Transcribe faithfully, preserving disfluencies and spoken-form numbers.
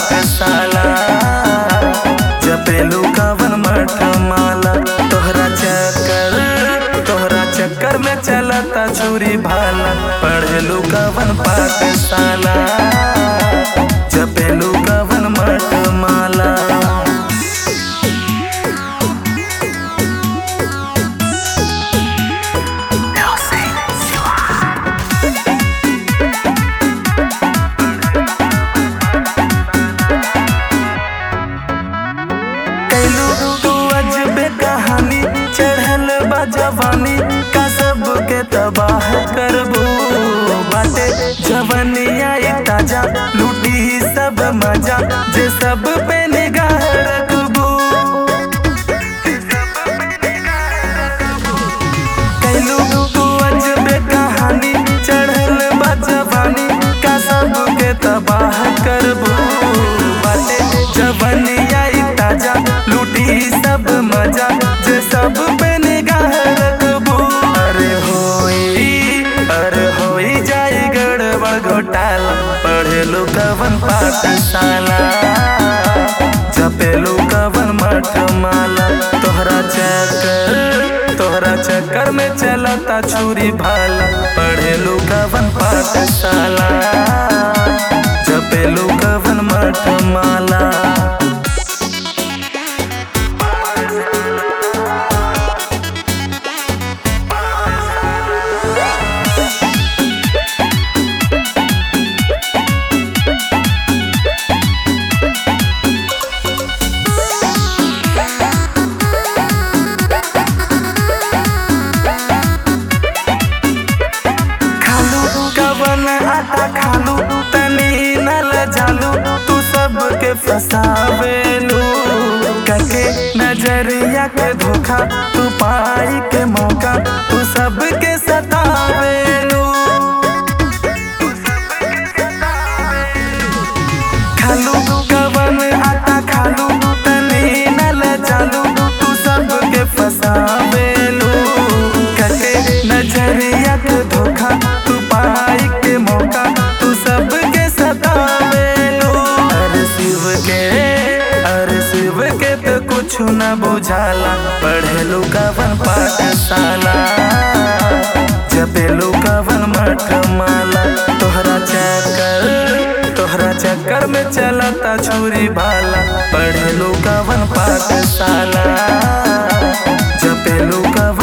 पाठशाला जपेलू कवन मठ माला तोहरा चक्कर तोहरा चक्कर में चलता छुरी भाला पढ़लू कवन पाठशाला जपेलू कवन मठ माला। कहानी चढ़ल बा जवानी का सबके तबाह करबू बाटे जवनिया ताजा लूटी सब मजा जे सब पे निगाह रखबू कैलू तू अजबे कहानी चढ़ल बा जवानी का सबके तबाह करबू बाटे जवनिया ताजा लूटी सब मजा जे सब पे निगाह रखबू। अरे होई अरे होई जाई गड़बड़ घोटाला पढ़ेलू कवन पाठशाला जपेलू कवन मठ माला तोहरा चक्कर तोहरा चक्कर में चलता छुरी भाला पढ़ेलू कवन पाठशाला जपेलू कवन मठ माला। आटा खालू तनी नल जालू तू सबके फसावेलू कके नजरिया के धोखा तू पाई के मौका तू सबके सतावेलू खालू कवन आटा खालू तनी नल जालू तू सबके फसावेलू कके नजरिया के धोखा तू पाई के मौका तू सबके सतावेलू। अरे शिव के अरे शिव के तो कुछ न बुझाला पढ़ेलू कवन पाठशाला जपेलू कवन मठ माला तोहरा चक्कर तोहरा चक्कर में चलता छुरी भाला पढ़ेलू कवन पाठशाला जपेलू कवन